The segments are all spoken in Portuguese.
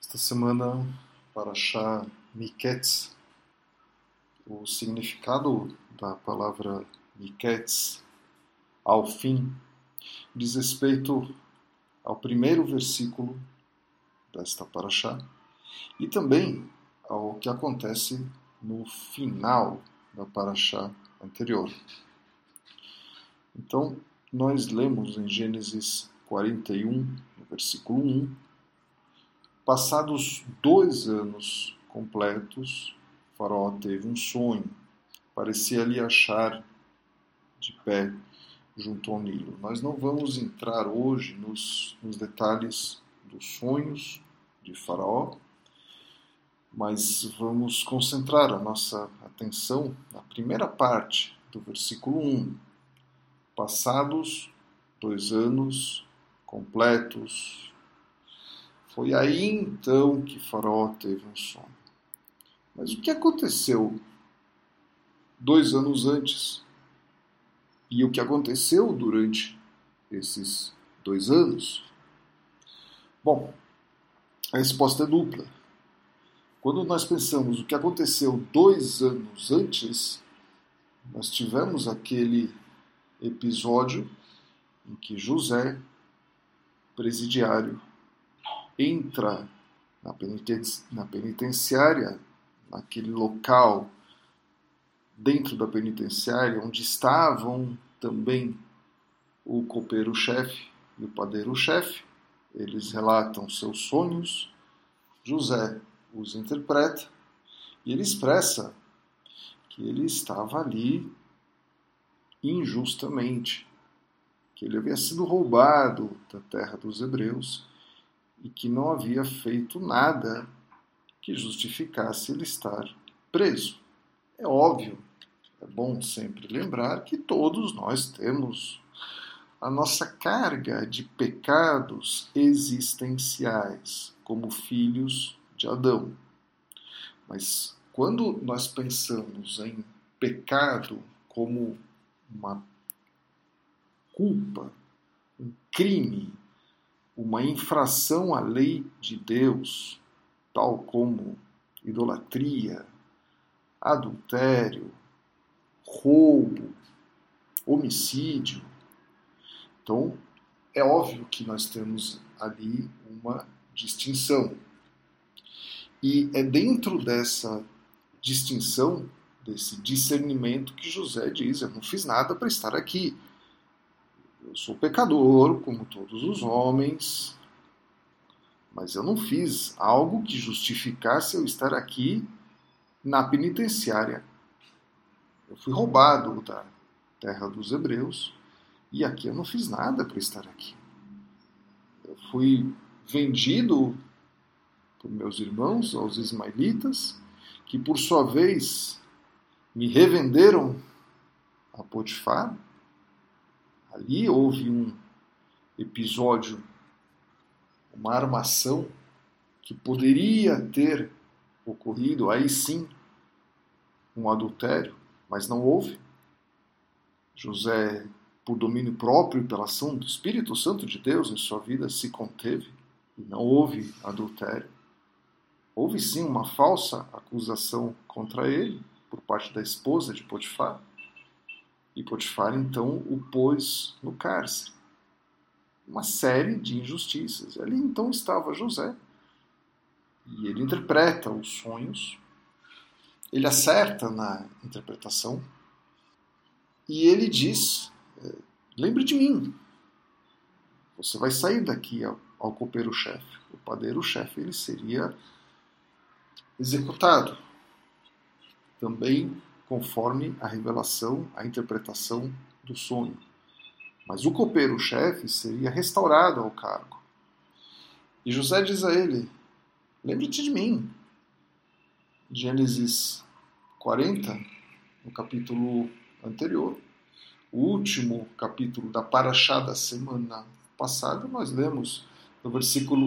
Esta semana, Parashá Miketz, o significado da palavra Miketz, ao fim, diz respeito ao primeiro versículo desta Parashá e também ao que acontece no final da Parashá anterior. Então, nós lemos em Gênesis 41, no versículo 1, passados 2 anos completos, Faraó teve um sonho. Parecia lhe achar de pé junto ao Nilo. Nós não vamos entrar hoje nos detalhes dos sonhos de Faraó, mas vamos concentrar a nossa atenção na primeira parte do versículo 1. Passados 2 anos completos, foi aí então que Faraó teve um sonho. Mas o que aconteceu 2 anos antes? E o que aconteceu durante esses 2 anos? Bom, a resposta é dupla. Quando nós pensamos o que aconteceu 2 anos antes, nós tivemos aquele episódio em que José, presidiário, entra na penitenciária, naquele local dentro da penitenciária, onde estavam também o copeiro-chefe e o padeiro-chefe. Eles relatam seus sonhos, José os interpreta e ele expressa que ele estava ali injustamente, que ele havia sido roubado da terra dos hebreus e que não havia feito nada que justificasse ele estar preso. É óbvio, é bom sempre lembrar que todos nós temos a nossa carga de pecados existenciais, como filhos de Adão. Mas quando nós pensamos em pecado como uma culpa, um crime, uma infração à lei de Deus, tal como idolatria, adultério, roubo, homicídio. Então, é óbvio que nós temos ali uma distinção. E é dentro dessa distinção, desse discernimento, que José diz: eu não fiz nada para estar aqui. Eu sou pecador, como todos os homens, mas eu não fiz algo que justificasse eu estar aqui na penitenciária. Eu fui roubado da terra dos hebreus e aqui eu não fiz nada para estar aqui. Eu fui vendido por meus irmãos, aos ismaelitas, que por sua vez me revenderam a Potifar. Ali houve um episódio, uma armação que poderia ter ocorrido, aí sim, um adultério, mas não houve. José, por domínio próprio e pela ação do Espírito Santo de Deus em sua vida, se conteve e não houve adultério. Houve sim uma falsa acusação contra ele por parte da esposa de Potifar. E Potifar então o pôs no cárcere. Uma série de injustiças. Ali então estava José. E ele interpreta os sonhos. Ele acerta na interpretação. E ele diz: lembre de mim. Você vai sair daqui ao copeiro-chefe. O padeiro-chefe ele seria executado. Também conforme a revelação, a interpretação do sonho. Mas o copeiro-chefe seria restaurado ao cargo. E José diz a ele: lembre-te de mim. Gênesis 40, no capítulo anterior, o último capítulo da Parashá da semana passada, nós lemos no versículo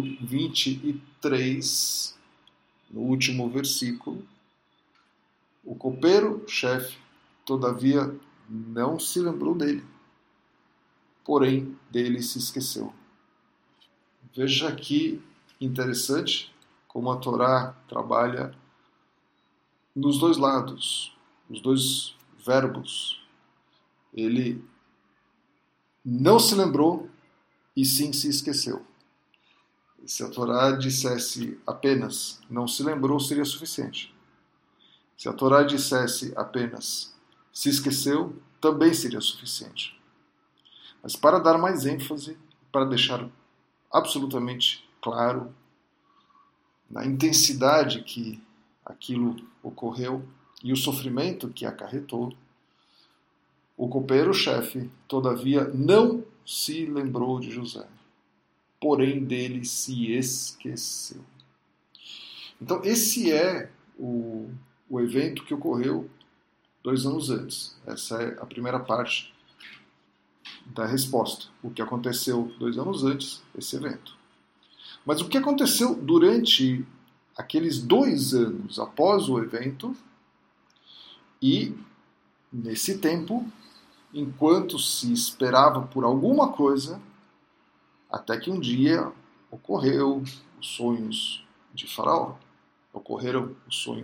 23, no último versículo, o copeiro-chefe, todavia, não se lembrou dele, porém dele se esqueceu. Veja que interessante como a Torá trabalha nos dois lados, os dois verbos. Ele não se lembrou e sim se esqueceu. Se a Torá dissesse apenas não se lembrou, seria suficiente. Se a Torá dissesse apenas se esqueceu, também seria suficiente. Mas para dar mais ênfase, para deixar absolutamente claro na intensidade que aquilo ocorreu e o sofrimento que acarretou, o copeiro-chefe, todavia, não se lembrou de José, porém dele se esqueceu. Então, esse é o evento que ocorreu 2 anos antes. Essa é a primeira parte da resposta. O que aconteceu 2 anos antes, esse evento. Mas o que aconteceu durante aqueles 2 anos após o evento e, nesse tempo, enquanto se esperava por alguma coisa, até que um dia ocorreram os sonhos de Faraó. Ocorreu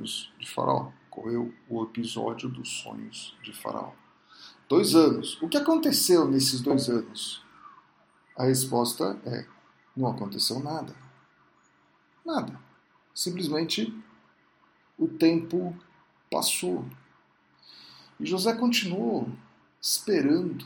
o episódio dos sonhos de Faraó. 2 anos. O que aconteceu nesses 2 anos? A resposta é: não aconteceu nada. Nada. Simplesmente o tempo passou. E José continuou esperando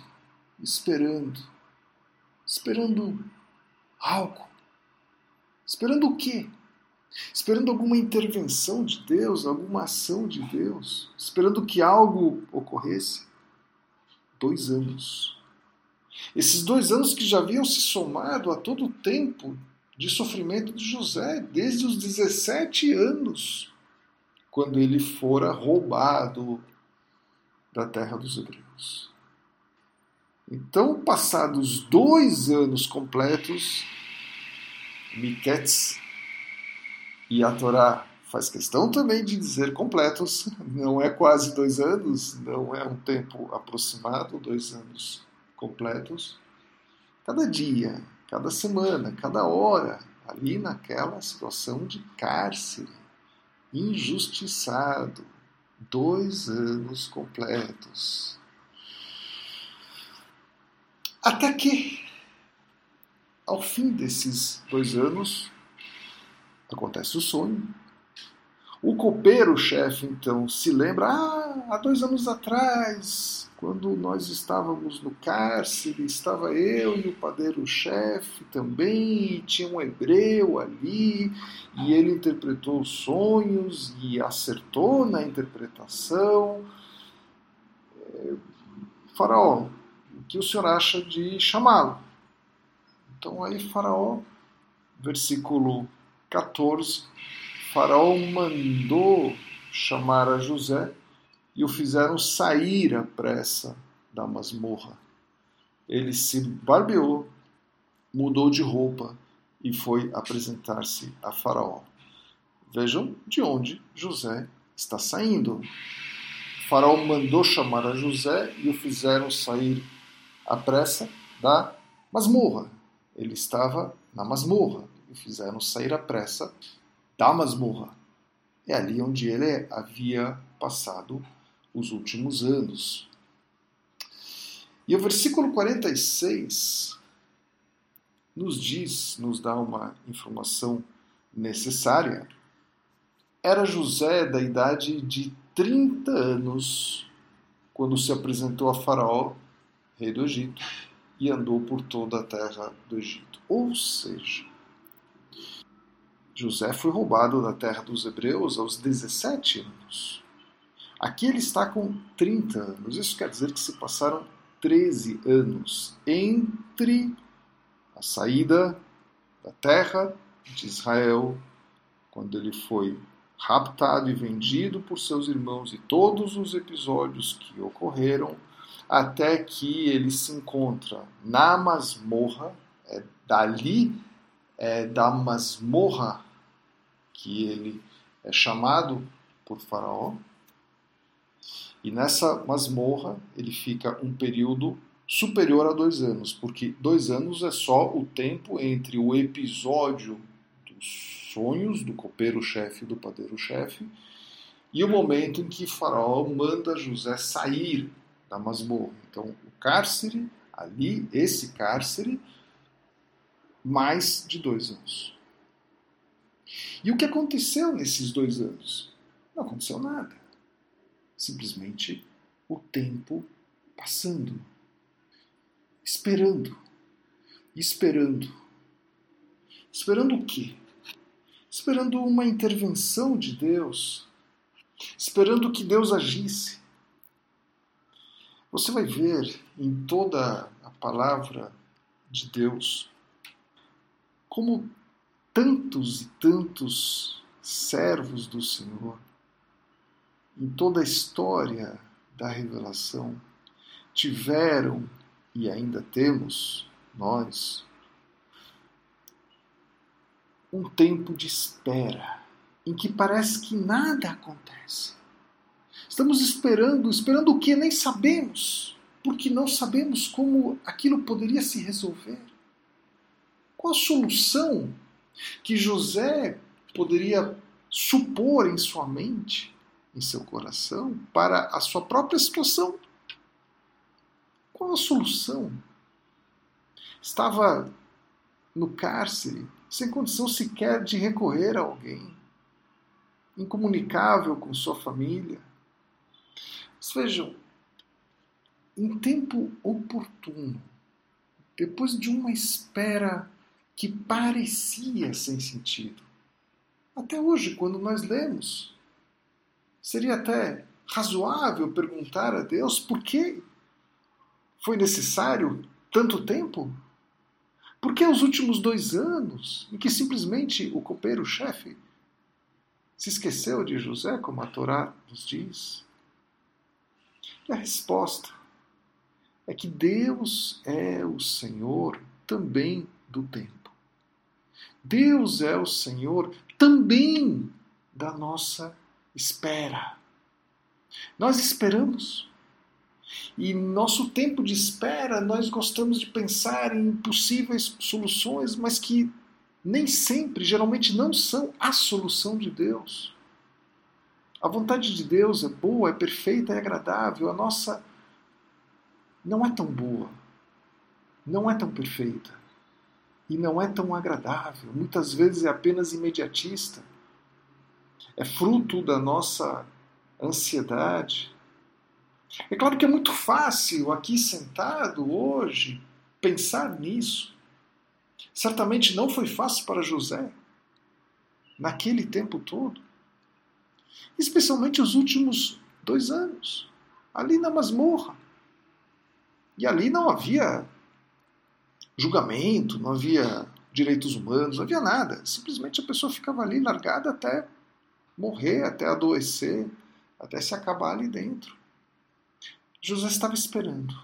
algo. Esperando o quê? Esperando alguma intervenção de Deus, alguma ação de Deus, esperando que algo ocorresse. 2 anos. Esses 2 anos que já haviam se somado a todo o tempo de sofrimento de José, desde os 17 anos, quando ele fora roubado da terra dos hebreus. Então, passados 2 anos completos, Miquetz, e a Torá faz questão também de dizer completos, não é quase 2 anos, não é um tempo aproximado, 2 anos completos. Cada dia, cada semana, cada hora, ali naquela situação de cárcere, injustiçado, 2 anos completos. Até que, ao fim desses 2 anos, acontece o sonho. O copeiro-chefe, então, se lembra, há 2 anos atrás, quando nós estávamos no cárcere, estava eu e o padeiro-chefe também, e tinha um hebreu ali, e ele interpretou os sonhos e acertou na interpretação. Faraó, o que o senhor acha de chamá-lo? Então aí Faraó, versículo 14, Faraó mandou chamar a José e o fizeram sair à pressa da masmorra. Ele se barbeou, mudou de roupa e foi apresentar-se a Faraó. Vejam de onde José está saindo. Faraó mandou chamar a José e o fizeram sair à pressa da masmorra. Ele estava na masmorra e fizeram sair à pressa da masmorra. É ali onde ele havia passado os últimos anos. E o versículo 46 nos dá uma informação necessária. Era José da idade de 30 anos quando se apresentou a Faraó, rei do Egito, e andou por toda a terra do Egito. Ou seja, José foi roubado da terra dos hebreus aos 17 anos. Aqui ele está com 30 anos. Isso quer dizer que se passaram 13 anos entre a saída da terra de Israel, quando ele foi raptado e vendido por seus irmãos, e todos os episódios que ocorreram, até que ele se encontra na masmorra. Da masmorra que ele é chamado por Faraó. E nessa masmorra ele fica um período superior a 2 anos, porque 2 anos é só o tempo entre o episódio do os sonhos do copeiro-chefe e do padeiro-chefe, e o momento em que Faraó manda José sair da masmorra. Então, o cárcere, ali, esse cárcere, mais de 2 anos. E o que aconteceu nesses 2 anos? Não aconteceu nada. Simplesmente o tempo passando. Esperando. Esperando. Esperando o quê? Esperando uma intervenção de Deus. Esperando que Deus agisse. Você vai ver em toda a palavra de Deus como tantos e tantos servos do Senhor, em toda a história da revelação, tiveram, e ainda temos, nós, um tempo de espera, em que parece que nada acontece. Estamos esperando o que nem sabemos, porque não sabemos como aquilo poderia se resolver. Qual a solução que José poderia supor em sua mente, em seu coração, para a sua própria situação? Qual a solução? Estava no cárcere, sem condição sequer de recorrer a alguém, incomunicável com sua família. Mas vejam, em tempo oportuno, depois de uma espera que parecia sem sentido, até hoje, quando nós lemos, seria até razoável perguntar a Deus por que foi necessário tanto tempo? Por que os últimos 2 anos em que simplesmente o copeiro-chefe se esqueceu de José, como a Torá nos diz? E a resposta é que Deus é o Senhor também do tempo. Deus é o Senhor também da nossa espera. Nós esperamos. E no nosso tempo de espera, nós gostamos de pensar em possíveis soluções, mas que nem sempre, geralmente não são a solução de Deus. A vontade de Deus é boa, é perfeita, é agradável. A nossa não é tão boa, não é tão perfeita e não é tão agradável. Muitas vezes é apenas imediatista. É fruto da nossa ansiedade. É claro que é muito fácil aqui sentado hoje pensar nisso. Certamente não foi fácil para José naquele tempo todo. Especialmente os últimos 2 anos, ali na masmorra. E ali não havia julgamento, não havia direitos humanos, não havia nada. Simplesmente a pessoa ficava ali largada até morrer, até adoecer, até se acabar ali dentro. José estava esperando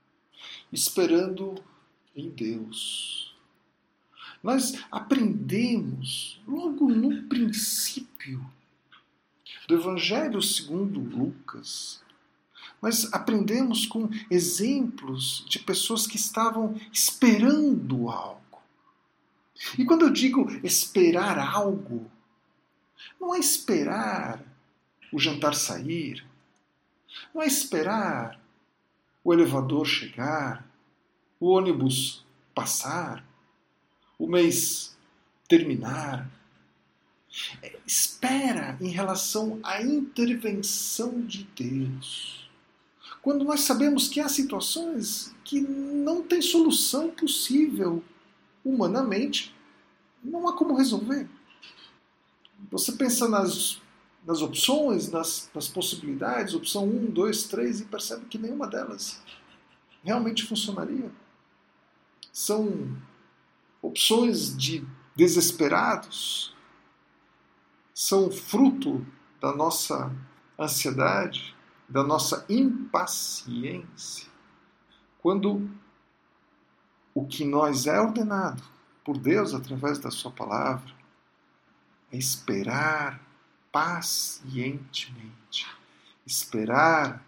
em Deus. Nós aprendemos logo no princípio do Evangelho segundo Lucas. Nós aprendemos com exemplos de pessoas que estavam esperando algo. E quando eu digo esperar algo, não é esperar o jantar sair, não é esperar o elevador chegar, o ônibus passar, o mês terminar. Espera em relação à intervenção de Deus. Quando nós sabemos que há situações que não tem solução possível humanamente, não há como resolver. Você pensa nas opções, nas possibilidades, opção 1, 2, 3, e percebe que nenhuma delas realmente funcionaria. São opções de desesperados, são fruto da nossa ansiedade, da nossa impaciência, quando o que nós é ordenado por Deus através da sua palavra é esperar pacientemente, esperar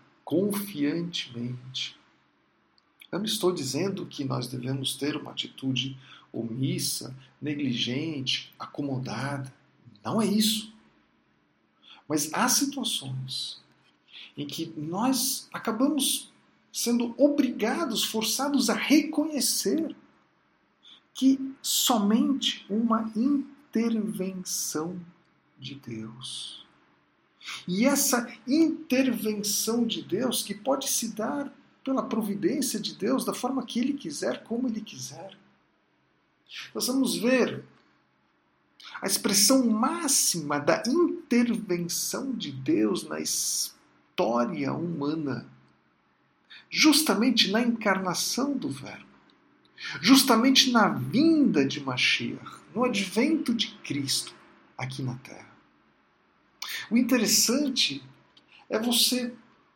confiantemente. Eu não estou dizendo que nós devemos ter uma atitude omissa, negligente, acomodada. Não é isso. Mas há situações em que nós acabamos sendo obrigados, forçados a reconhecer que somente uma intervenção de Deus. E essa intervenção de Deus, que pode se dar pela providência de Deus, da forma que Ele quiser, como Ele quiser. Nós vamos ver a expressão máxima da intervenção de Deus na história humana, justamente na encarnação do Verbo, justamente na vinda de Mashiach, no advento de Cristo aqui na Terra. O interessante é você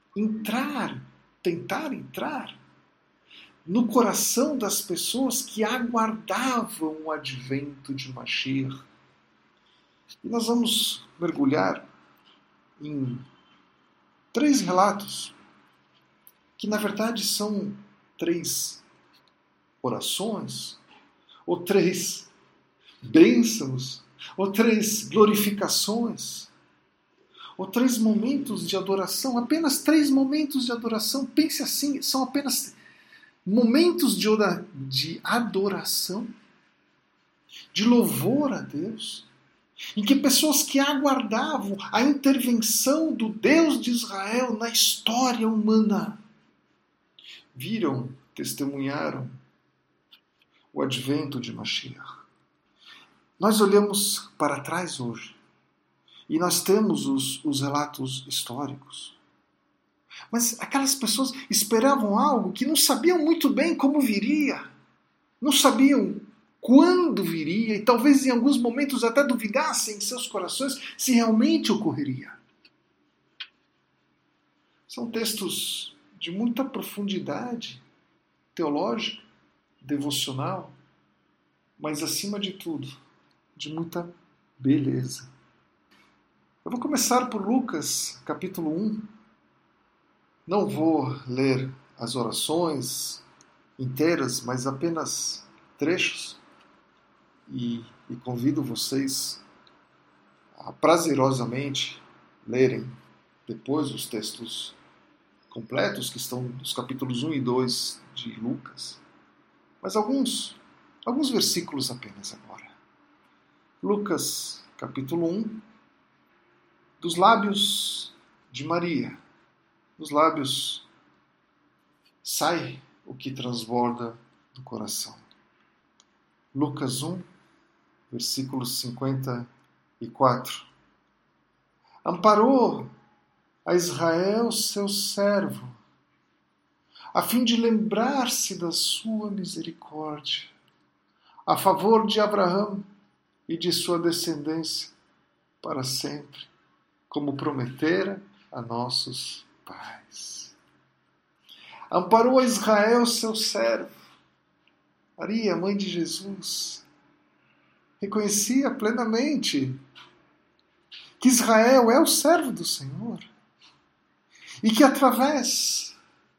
tentar entrar no coração das pessoas que aguardavam o advento de Mashiach. E nós vamos mergulhar em 3 relatos que, na verdade, são 3 orações, ou 3 bênçãos, ou 3 glorificações, ou 3 momentos de adoração, apenas 3 momentos de adoração. Pense assim, são apenas momentos de adoração, de louvor a Deus, em que pessoas que aguardavam a intervenção do Deus de Israel na história humana viram, testemunharam o advento de Mashiach. Nós olhamos para trás hoje e nós temos os relatos históricos. Mas aquelas pessoas esperavam algo que não sabiam muito bem como viria. Não sabiam quando viria e talvez em alguns momentos até duvidassem em seus corações se realmente ocorreria. São textos de muita profundidade teológica, devocional, mas acima de tudo, de muita beleza. Eu vou começar por Lucas, capítulo 1. Não vou ler as orações inteiras, mas apenas trechos. E convido vocês a prazerosamente lerem depois os textos completos, que estão nos capítulos 1 e 2 de Lucas. Mas alguns versículos apenas agora. Lucas, capítulo 1, dos lábios de Maria. Dos lábios sai o que transborda do coração. Lucas 1, versículo 54. Amparou a Israel, seu servo, a fim de lembrar-se da sua misericórdia, a favor de Abraão e de sua descendência para sempre, como prometera a nossos pais. Amparou a Israel, seu servo. Maria, mãe de Jesus, reconhecia plenamente que Israel é o servo do Senhor e que através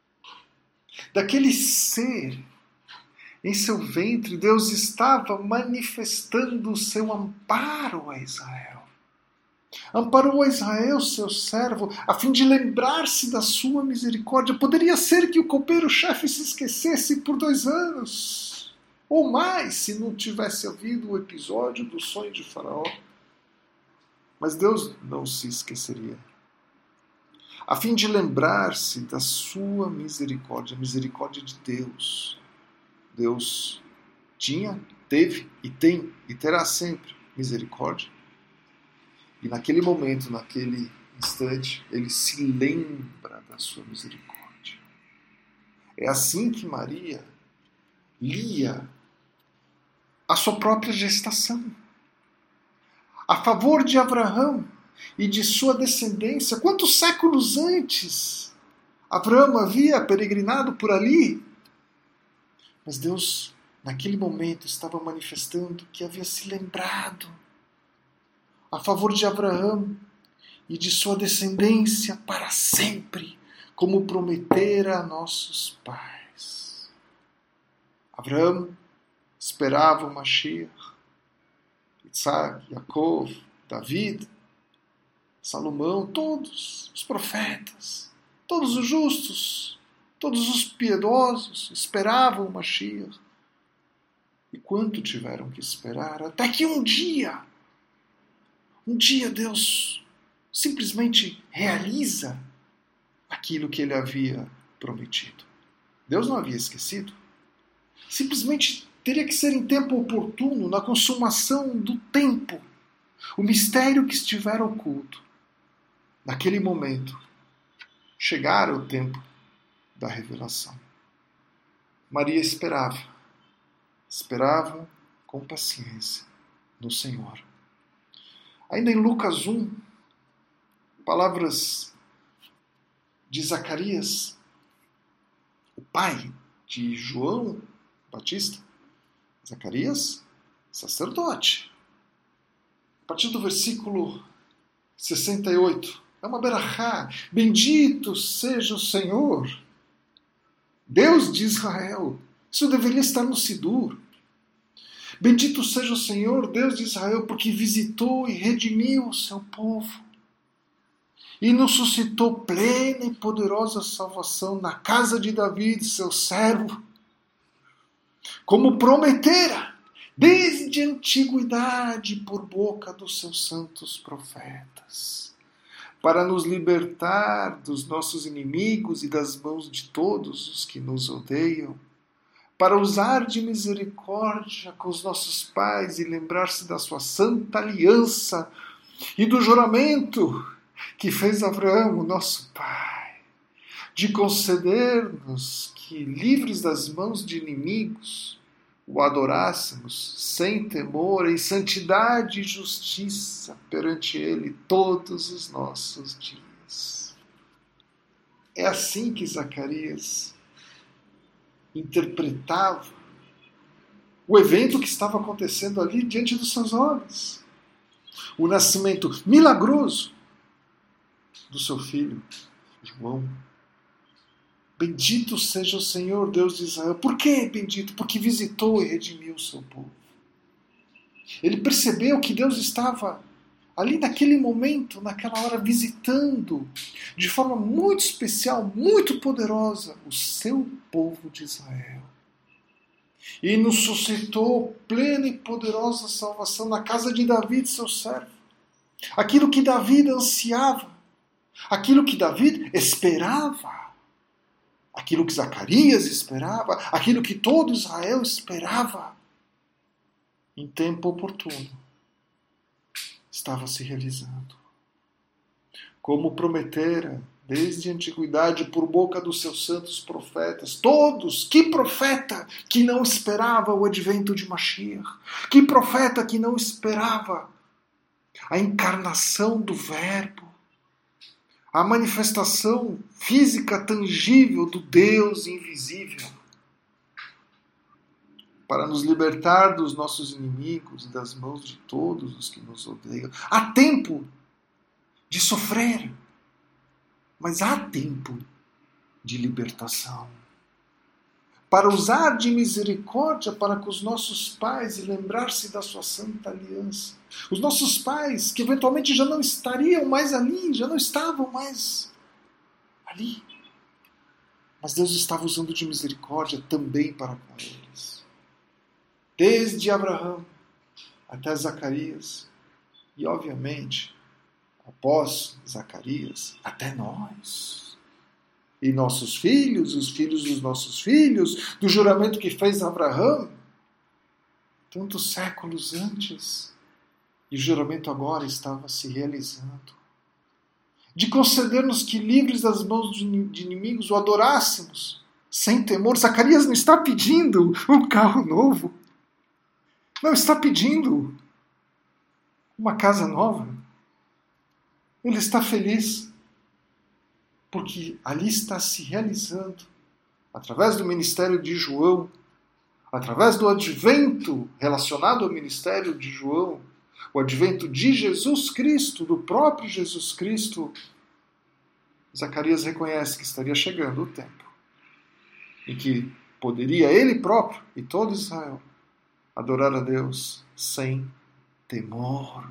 daquele ser em seu ventre, Deus estava manifestando o seu amparo a Israel. Amparou a Israel, seu servo, a fim de lembrar-se da sua misericórdia. Poderia ser que o copeiro-chefe se esquecesse por 2 anos, ou mais, se não tivesse havido o episódio do sonho de Faraó. Mas Deus não se esqueceria. A fim de lembrar-se da sua misericórdia, a misericórdia de Deus. Deus tinha, teve e tem e terá sempre misericórdia. E naquele momento, naquele instante, ele se lembra da sua misericórdia. É assim que Maria lia a sua própria gestação. A favor de Abraão e de sua descendência. Quantos séculos antes Abraão havia peregrinado por ali? Mas Deus, naquele momento, estava manifestando que havia se lembrado a favor de Abraão e de sua descendência para sempre, como prometera a nossos pais. Abraão esperavam o Mashiach. Isaac, Jacob, David, Salomão, todos os profetas, todos os justos, todos os piedosos esperavam o Mashiach. E quanto tiveram que esperar? Até que um dia Deus simplesmente realiza aquilo que ele havia prometido. Deus não havia esquecido. Simplesmente teria que ser em tempo oportuno, na consumação do tempo. O mistério que estivera oculto. Naquele momento, chegara o tempo da revelação. Maria esperava com paciência no Senhor. Ainda em Lucas 1, palavras de Zacarias, o pai de João Batista, Zacarias, sacerdote. A partir do versículo 68, é uma berachá. Bendito seja o Senhor, Deus de Israel. Isso deveria estar no Sidur. Bendito seja o Senhor, Deus de Israel, porque visitou e redimiu o seu povo e nos suscitou plena e poderosa salvação na casa de David, seu servo, como prometera desde a antiguidade por boca dos seus santos profetas, para nos libertar dos nossos inimigos e das mãos de todos os que nos odeiam, para usar de misericórdia com os nossos pais e lembrar-se da sua santa aliança e do juramento que fez Abraão, nosso pai, de conceder-nos que, livres das mãos de inimigos, o adorássemos sem temor, em santidade e justiça perante ele todos os nossos dias. É assim que Zacarias interpretava o evento que estava acontecendo ali diante dos seus olhos. O nascimento milagroso do seu filho, João. Bendito seja o Senhor, Deus de Israel. Por que bendito? Porque visitou e redimiu o seu povo. Ele percebeu que Deus estava ali naquele momento, naquela hora, visitando de forma muito especial, muito poderosa, o seu povo de Israel. E nos suscitou plena e poderosa salvação na casa de David, seu servo. Aquilo que David ansiava, aquilo que David esperava, aquilo que Zacarias esperava, aquilo que todo Israel esperava, em tempo oportuno, estava se realizando. Como prometera desde a antiguidade por boca dos seus santos profetas, todos, que profeta que não esperava o advento de Mashiach, que profeta que não esperava a encarnação do Verbo, a manifestação física tangível do Deus invisível, para nos libertar dos nossos inimigos e das mãos de todos os que nos odeiam. Há tempo de sofrer, mas há tempo de libertação. Para usar de misericórdia para com os nossos pais e lembrar-se da sua santa aliança. Os nossos pais, que eventualmente já não estariam mais ali, já não estavam mais ali. Mas Deus estava usando de misericórdia também para com eles. Desde Abraão até Zacarias. E, obviamente, após Zacarias, até nós. E nossos filhos, os filhos dos nossos filhos, do juramento que fez Abraão, tantos séculos antes. E o juramento agora estava se realizando. De conceder-nos que, livres das mãos de inimigos, o adorássemos, sem temor. Zacarias não está pedindo um carro novo. Não está pedindo uma casa nova. Ele está feliz porque ali está se realizando, através do ministério de João, através do advento relacionado ao ministério de João, o advento de Jesus Cristo, do próprio Jesus Cristo, Zacarias reconhece que estaria chegando o tempo em que poderia ele próprio e todo Israel adorar a Deus sem temor,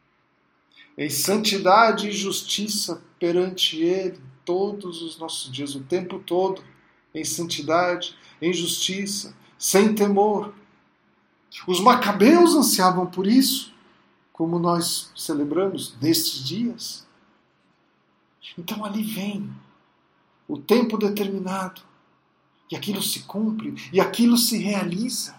em santidade e justiça perante Ele todos os nossos dias, o tempo todo, em santidade, em justiça, sem temor. Os macabeus ansiavam por isso, como nós celebramos nestes dias. Então ali vem o tempo determinado, e aquilo se cumpre, e aquilo se realiza.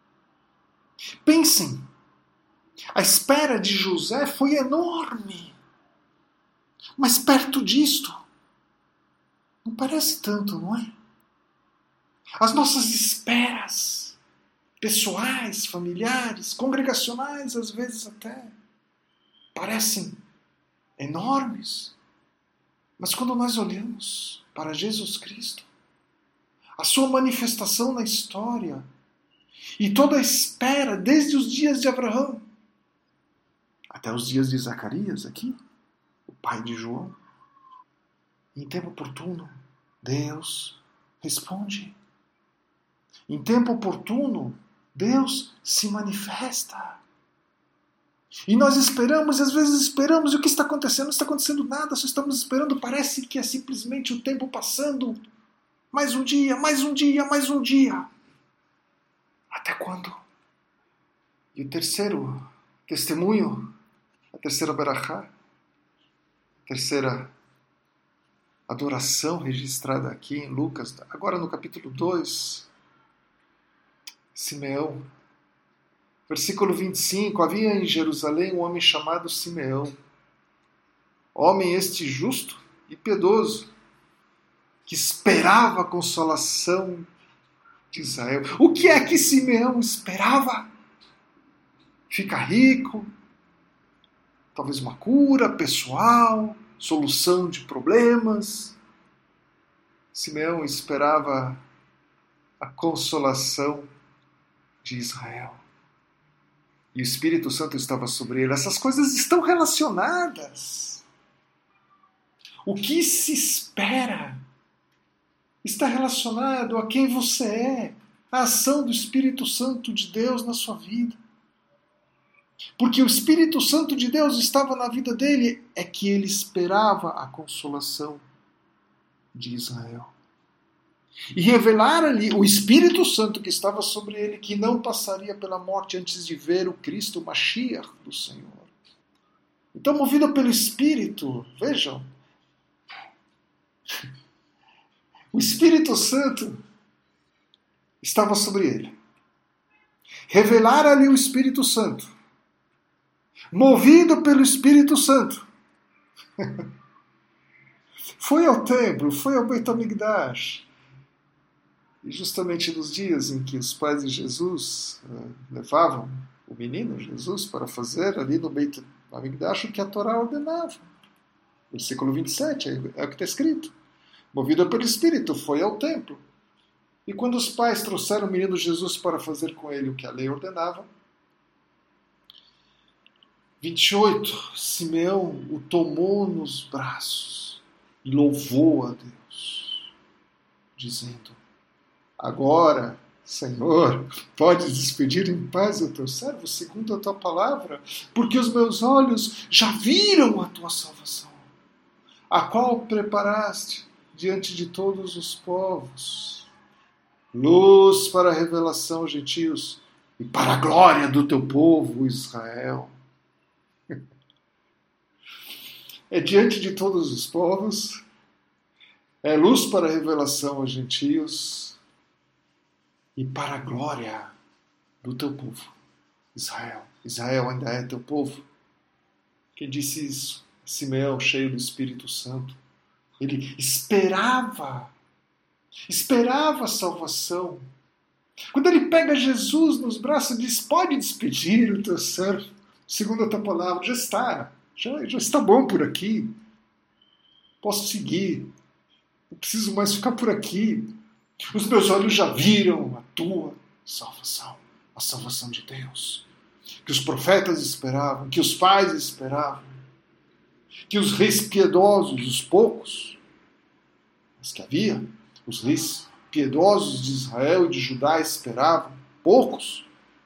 Pensem, a espera de José foi enorme, mas perto disto, não parece tanto, não é? As nossas esperas, pessoais, familiares, congregacionais, às vezes até, parecem enormes. Mas quando nós olhamos para Jesus Cristo, a sua manifestação na história, e toda a espera, desde os dias de Abraão, até os dias de Zacarias aqui, o pai de João, em tempo oportuno, Deus responde. Em tempo oportuno, Deus se manifesta. E nós esperamos, e às vezes esperamos, e o que está acontecendo? Não está acontecendo nada, só estamos esperando, parece que é simplesmente o tempo passando. Mais um dia, mais um dia, mais um dia. Até quando? E o terceiro testemunho, a terceira berachá, a terceira adoração registrada aqui em Lucas, agora no capítulo 2, Simeão. Versículo 25, havia em Jerusalém um homem chamado Simeão, homem este justo e piedoso, que esperava a consolação de Israel. O que é que Simeão esperava? Ficar rico, talvez uma cura pessoal, solução de problemas. Simeão esperava a consolação de Israel. E o Espírito Santo estava sobre ele. Essas coisas estão relacionadas. O que se espera está relacionado a quem você é, a ação do Espírito Santo de Deus na sua vida. Porque o Espírito Santo de Deus estava na vida dele, é que ele esperava a consolação de Israel. E revelar ali o Espírito Santo que estava sobre ele, que não passaria pela morte antes de ver o Cristo, o Mashiach do Senhor. Então, movido pelo Espírito, vejam, o Espírito Santo estava sobre ele. Revelar ali o Espírito Santo, movido pelo Espírito Santo, foi ao templo, foi ao Beit HaMikdash. E justamente nos dias em que os pais de Jesus levavam o menino Jesus para fazer ali no Beit HaMikdash o que a Torá ordenava. Versículo 27, é o que está escrito. Movido pelo Espírito, foi ao templo. E quando os pais trouxeram o menino Jesus para fazer com ele o que a lei ordenava, 28, Simeão o tomou nos braços e louvou a Deus, dizendo: agora, Senhor, podes despedir em paz o teu servo segundo a tua palavra, porque os meus olhos já viram a tua salvação, a qual preparaste diante de todos os povos, luz para a revelação aos gentios e para a glória do teu povo Israel. É diante de todos os povos, é luz para a revelação aos gentios e para a glória do teu povo, Israel. Israel ainda é teu povo. Quem disse isso? Simeão, cheio do Espírito Santo. Ele esperava a salvação. Quando ele pega Jesus nos braços e diz: pode despedir o teu servo, segundo a tua palavra, já está bom por aqui. Posso seguir. Não preciso mais ficar por aqui. Os meus olhos já viram a tua salvação, a salvação de Deus, que os profetas esperavam, que os pais esperavam, que os reis piedosos, os poucos, mas que havia, os reis piedosos de Israel e de Judá esperavam, poucos,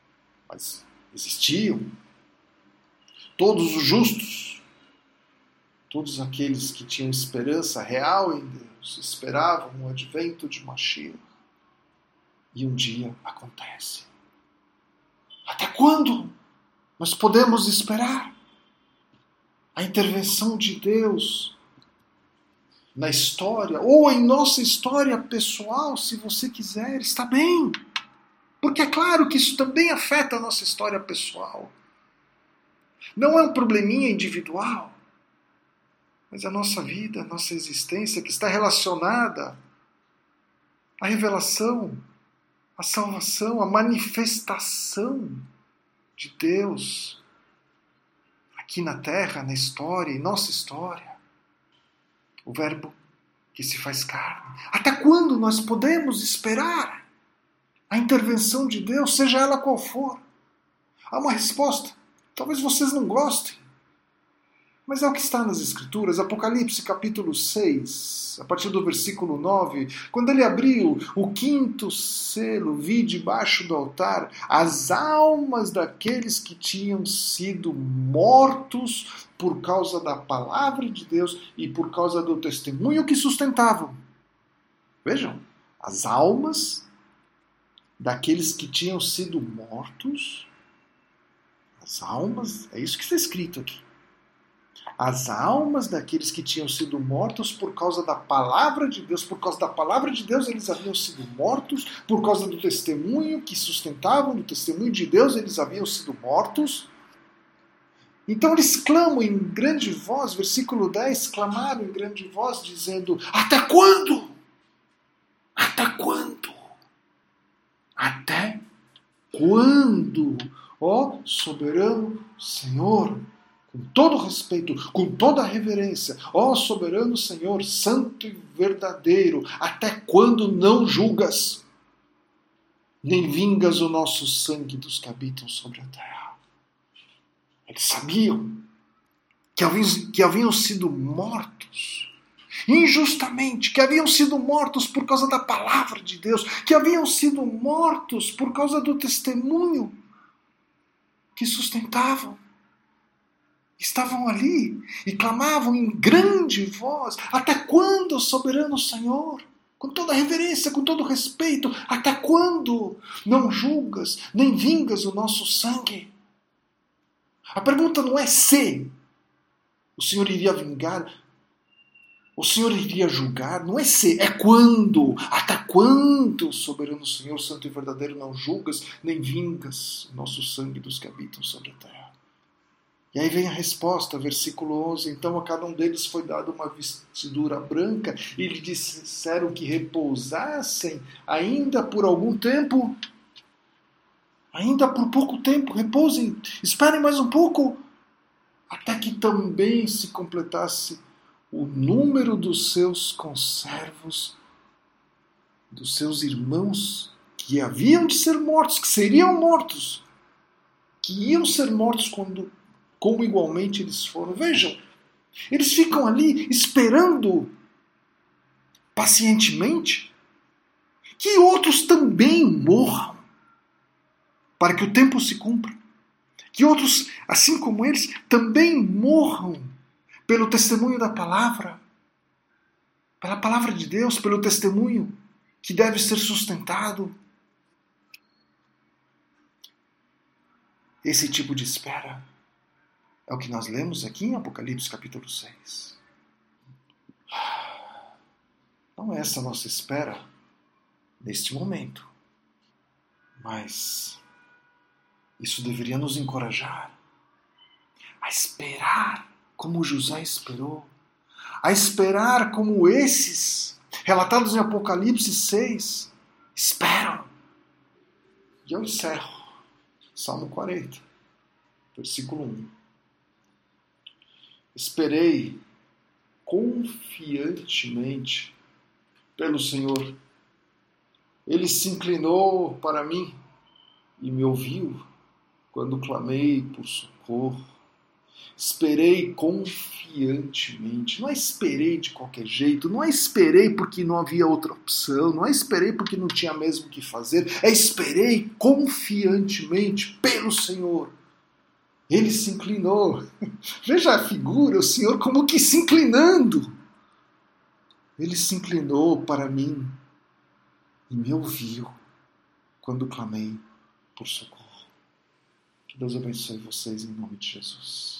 Mas existiam. Todos os justos, todos aqueles que tinham esperança real em Deus, esperavam o advento de Mashiach. E um dia acontece. Até quando nós podemos esperar a intervenção de Deus na história, ou em nossa história pessoal, se você quiser, está bem. Porque é claro que isso também afeta a nossa história pessoal. Não é um probleminha individual, mas a nossa vida, a nossa existência, que está relacionada à revelação, à salvação, à manifestação de Deus aqui na Terra, na história, em nossa história. O Verbo que se faz carne. Até quando nós podemos esperar a intervenção de Deus, seja ela qual for? Há uma resposta. Talvez vocês não gostem, mas é o que está nas Escrituras. Apocalipse capítulo 6, a partir do versículo 9, quando ele abriu o quinto selo, vi debaixo do altar as almas daqueles que tinham sido mortos por causa da palavra de Deus e por causa do testemunho que sustentavam. Vejam, as almas daqueles que tinham sido mortos, as almas, é isso que está escrito aqui. As almas daqueles que tinham sido mortos por causa da palavra de Deus, por causa da palavra de Deus eles haviam sido mortos, por causa do testemunho que sustentavam, do testemunho de Deus eles haviam sido mortos. Então eles clamam em grande voz, versículo 10, clamaram em grande voz dizendo: até quando? Até quando? Até quando, ó soberano Senhor? Com todo respeito, com toda reverência, ó soberano Senhor, santo e verdadeiro, até quando não julgas, nem vingas o nosso sangue dos que habitam sobre a terra? Eles sabiam que haviam sido mortos injustamente, que haviam sido mortos por causa da palavra de Deus, que haviam sido mortos por causa do testemunho que sustentavam. Estavam ali e clamavam em grande voz: até quando, soberano Senhor? Com toda reverência, com todo respeito, até quando não julgas, nem vingas o nosso sangue? A pergunta não é se o Senhor iria vingar, o Senhor iria julgar, não é se, é quando. Até quando, soberano Senhor, santo e verdadeiro, não julgas, nem vingas o nosso sangue dos que habitam sobre a terra? E aí vem a resposta, versículo 11. Então a cada um deles foi dada uma vestidura branca e lhe disseram que repousassem ainda por algum tempo. Ainda por pouco tempo, repousem, esperem mais um pouco, até que também se completasse o número dos seus conservos, dos seus irmãos que haviam de ser mortos, que seriam mortos, que iam ser mortos como igualmente eles foram. Vejam, eles ficam ali esperando pacientemente que outros também morram, para que o tempo se cumpra. Que outros, assim como eles, também morram pelo testemunho da palavra, pela palavra de Deus, pelo testemunho que deve ser sustentado. Esse tipo de espera é o que nós lemos aqui em Apocalipse capítulo 6. Não é essa a nossa espera neste momento, mas isso deveria nos encorajar a esperar como José esperou, a esperar como esses relatados em Apocalipse 6 esperam. E eu encerro Salmo 40, versículo 1. Esperei confiantemente pelo Senhor. Ele se inclinou para mim e me ouviu quando clamei por socorro. Esperei confiantemente confiantemente. Não é esperei de qualquer jeito, não é esperei porque não havia outra opção, não é esperei porque não tinha mesmo o que fazer, é esperei confiantemente pelo Senhor. Ele se inclinou. Veja a figura, o Senhor como que se inclinando. Ele se inclinou para mim e me ouviu quando clamei por socorro. Que Deus abençoe vocês em nome de Jesus.